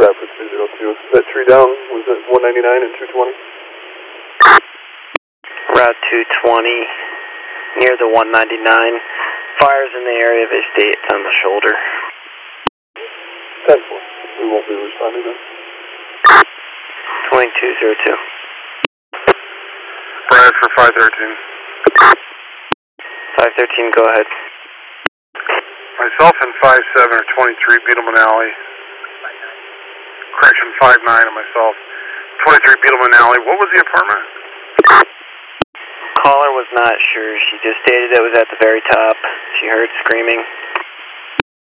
for 302. That tree down was at 199 and 220? Route 220, near the 199. Fires in the area of Estate on the shoulder. 10-4. We won't be responding then. 2202. Brad for 513. 513, go ahead. Myself and 57 are 23 Beetleman Alley. Correction, 59 and myself. 23 Beetleman Alley. What was the apartment? Caller was not sure. She just stated it was at the very top. She heard screaming.